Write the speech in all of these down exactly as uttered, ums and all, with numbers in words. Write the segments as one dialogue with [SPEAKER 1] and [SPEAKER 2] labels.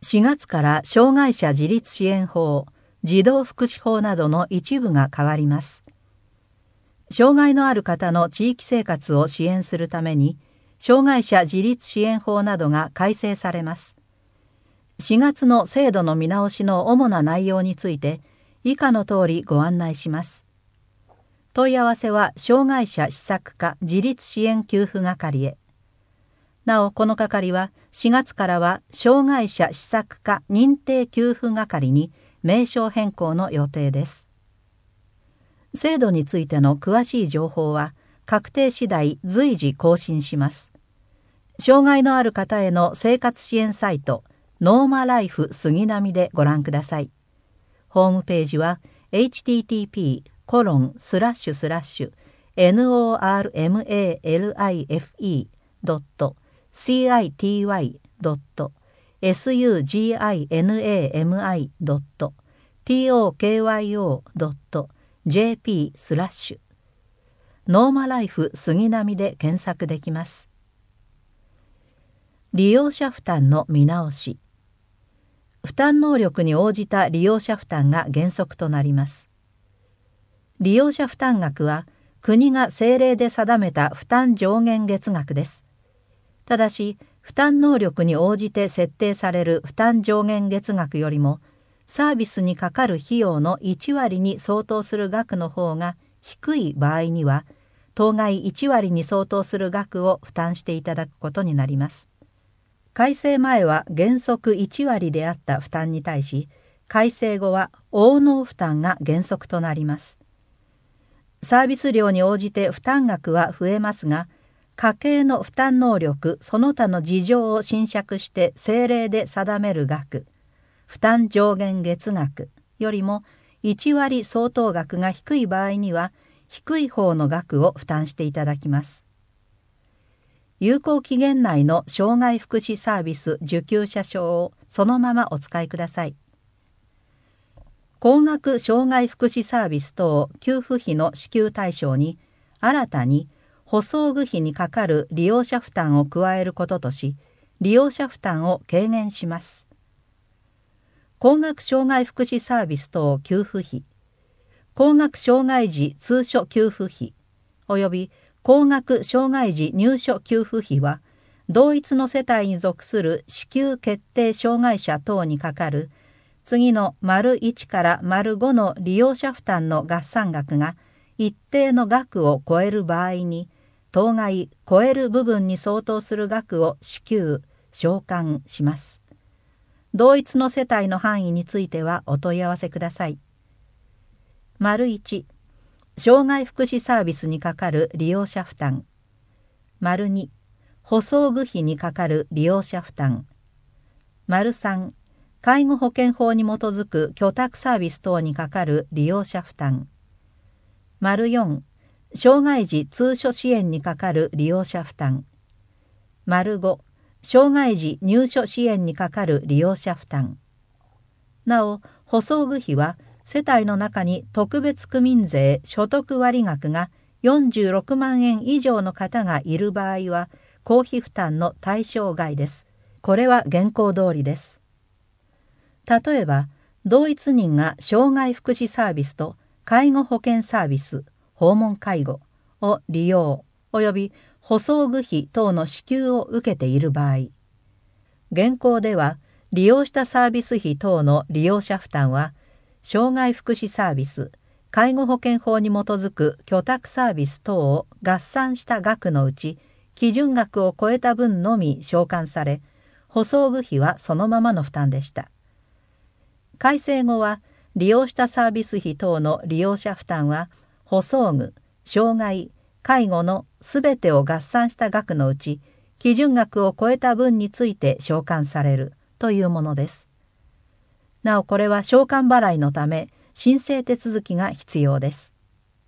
[SPEAKER 1] しがつから障害者自立支援法、児童福祉法などの一部が変わります。障害のある方の地域生活を支援するために、障害者自立支援法などが改正されます。しがつの制度の見直しの主な内容について、以下の通りご案内します。問い合わせは障害者施策課自立支援給付係へ。なお、この係はしがつからは障害者施策課認定給付係に名称変更の予定です。制度についての詳しい情報は確定次第随時更新します。障害のある方への生活支援サイトノーマライフ杉並でご覧ください。ホームページは エイチティーティーピーコロンスラッシュスラッシュエヌオーアールエムエーエルアイエフイードットシーアイティーワイドットエスユージーアイエヌエーエムアイドットティーオーケーワイオードットジェーピースラッシュノーマライフ杉並で検索できます。利用者負担の見直し。負担能力に応じた利用者負担が原則となります。利用者負担額は国が政令で定めた負担上限月額です。ただし、負担能力に応じて設定される負担上限月額よりも、サービスにかかる費用のいちわりに相当する額の方が低い場合には、当該いちわりに相当する額を負担していただくことになります。改正前は原則いちわりであった負担に対し、改正後は応納負担が原則となります。サービス量に応じて負担額は増えますが、家計の負担能力その他の事情を斟酌して政令で定める額、負担上限月額よりもいちわり相当額が低い場合には、低い方の額を負担していただきます。有効期限内の障害福祉サービス受給者証をそのままお使いください。高額障害福祉サービス等給付費の支給対象に、新たに補装具費にかかる利用者負担を加えることとし、利用者負担を軽減します。高額障害福祉サービス等給付費、高額障害児通所給付費、および高額障害児入所給付費は、同一の世帯に属する支給決定障害者等にかかる次の丸いちから丸ごの利用者負担の合算額が一定の額を超える場合に、当該超える部分に相当する額を支給、償還します。同一の世帯の範囲についてはお問い合わせください。丸いち、障害福祉サービスにかかる利用者負担。丸に、補装具費にかかる利用者負担。丸さん、介護保険法に基づく居宅サービス等にかかる利用者負担。丸よん、障害児通所支援にかかる利用者負担。丸ご、障害児入所支援にかかる利用者負担。なお、補装具費は世帯の中に特別区民税所得割額がよんじゅうろくまんえん以上の方がいる場合は公費負担の対象外です。これは現行通りです。例えば、同一人が障害福祉サービスと介護保険サービス、訪問介護を利用及び補装具費等の支給を受けている場合、現行では利用したサービス費等の利用者負担は、障害福祉サービス、介護保険法に基づく居宅サービス等を合算した額のうち、基準額を超えた分のみ償還され、補装具費はそのままの負担でした。改正後は、利用したサービス費等の利用者負担は、補装具、障害、介護のすべてを合算した額のうち、基準額を超えた分について償還されるというものです。なお、これは償還払いのため、申請手続きが必要です。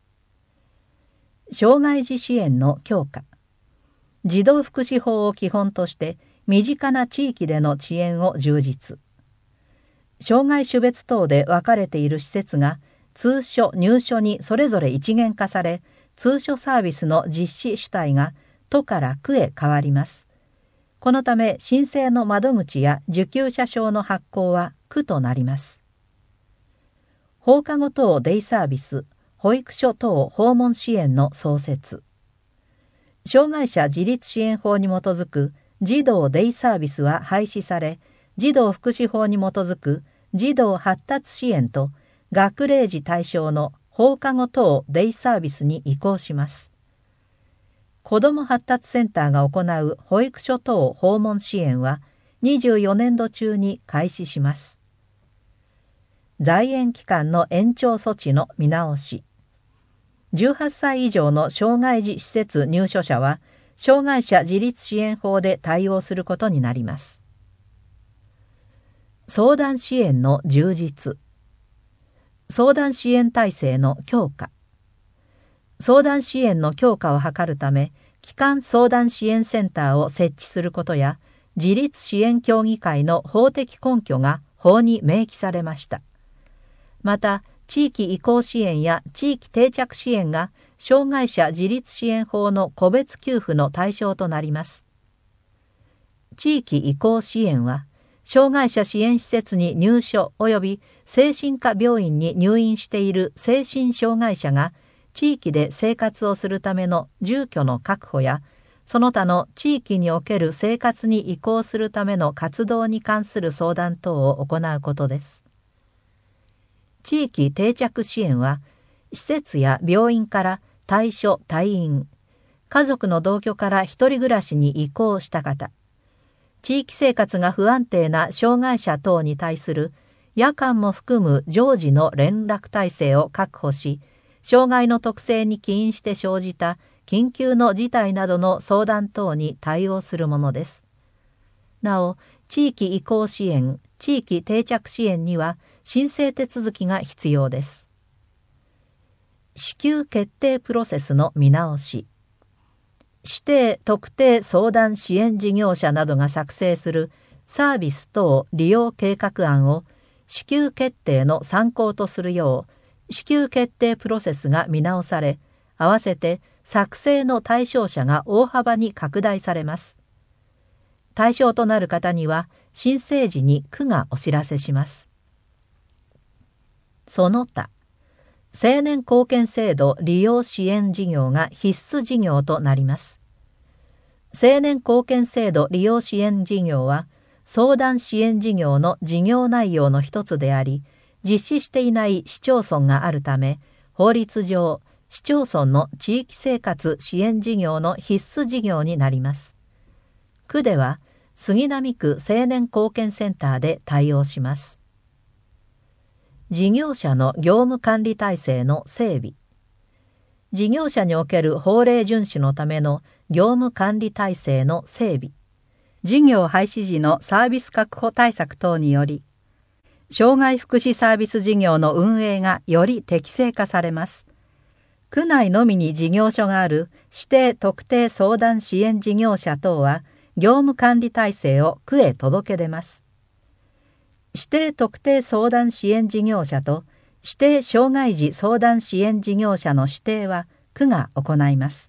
[SPEAKER 1] 障害児支援の強化。児童福祉法を基本として、身近な地域での遅延を充実。障害種別等で分かれている施設が通所・入所にそれぞれ一元化され、通所サービスの実施主体が都から区へ変わります。 このため申請の窓口や受給者証の発行は区となります。放課後等デイサービス、保育所等訪問支援の創設。障害者自立支援法に基づく児童デイサービスは廃止され、児童福祉法に基づく児童発達支援と学齢児対象の放課後等デイサービスに移行します。子ども発達センターが行う保育所等訪問支援はにじゅうよねんど中に開始します。在園期間の延長措置の見直し。じゅうはっさい以上の障害児施設入所者は障害者自立支援法で対応することになります。相談支援の充実。相談支援体制の強化。相談支援の強化を図るため、基幹相談支援センターを設置することや、自立支援協議会の法的根拠が法に明記されました。また、地域移行支援や地域定着支援が障害者自立支援法の個別給付の対象となります。地域移行支援は、障害者支援施設に入所及び精神科病院に入院している精神障害者が地域で生活をするための住居の確保や、その他の地域における生活に移行するための活動に関する相談等を行うことです。地域定着支援は、施設や病院から退所・退院、家族の同居から一人暮らしに移行した方、地域生活が不安定な障害者等に対する夜間も含む常時の連絡体制を確保し、障害の特性に起因して生じた緊急の事態などの相談等に対応するものです。なお、地域移行支援、地域定着支援には申請手続きが必要です。支給決定プロセスの見直し。指定特定相談支援事業者などが作成するサービス等利用計画案を支給決定の参考とするよう、支給決定プロセスが見直され、合わせて作成の対象者が大幅に拡大されます。対象となる方には申請時に区がお知らせします。その他、青年貢献制度利用支援事業が必須事業となります。青年貢献制度利用支援事業は、相談支援事業の事業内容の一つであり、実施していない市町村があるため、法律上、市町村の地域生活支援事業の必須事業になります。区では、杉並区青年貢献センターで対応します。事業者の業務管理体制の整備。事業者における法令遵守のための業務管理体制の整備。事業廃止時のサービス確保対策等により、障害福祉サービス事業の運営がより適正化されます。区内のみに事業所がある指定特定相談支援事業者等は、業務管理体制を区へ届け出ます。指定特定相談支援事業者と指定障害児相談支援事業者の指定は区が行います。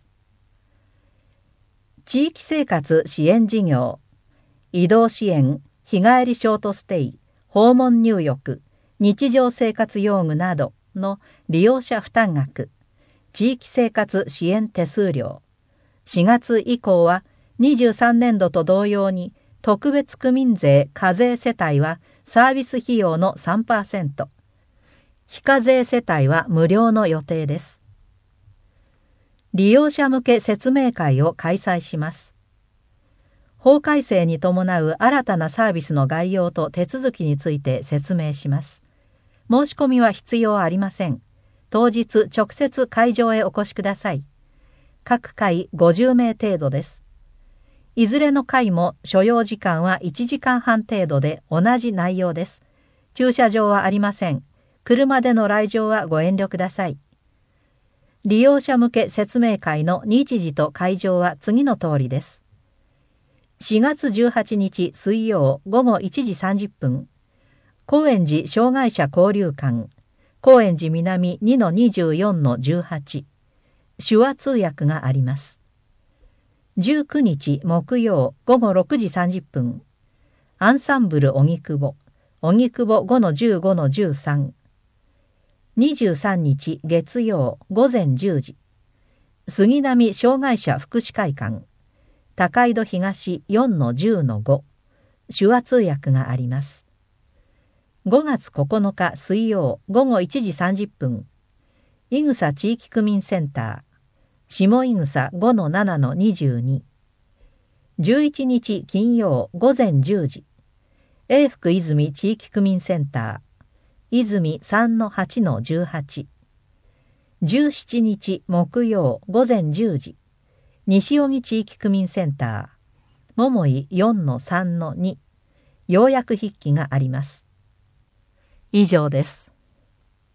[SPEAKER 1] 地域生活支援事業、移動支援、日帰りショートステイ、訪問入浴、日常生活用具などの利用者負担額、地域生活支援手数料。しがつ以降はにじゅうさんねんどと同様に特別区民税課税世帯はサービス費用の さんパーセント、非課税世帯は無料の予定です。利用者向け説明会を開催します。法改正に伴う新たなサービスの概要と手続きについて説明します。申し込みは必要ありません。当日直接会場へお越しください。各回ごじゅうめい程度です。いずれの回も所要時間はいちじかんはん程度で同じ内容です。駐車場はありません。車での来場はご遠慮ください。利用者向け説明会の日時と会場は次の通りです。しがつじゅうはちにち水曜午後いちじさんじゅっぷん、高円寺障害者交流館、高円寺南 にのにじゅうよんのじゅうはち、手話通訳があります。 じゅうくにち木曜午後ろくじさんじゅっぷん、アンサンブル荻窪、荻窪 ごのじゅうごのじゅうさん。にじゅうさんにち月曜午前じゅうじ、杉並障害者福祉会館、高井戸東 よんのじゅうのご、手話通訳があります。ごがつここのか水曜午後いちじさんじゅっぷん、伊草地域区民センター、下伊草 ごのななのにじゅうに。じゅういちにち金曜午前じゅうじ、永福泉地域区民センター、泉 さんのはちのじゅうはち。じゅうしちにち木曜午前じゅうじ、西荻地域区民センター、桃井 よんのさんのに、要約筆記があります。以上です。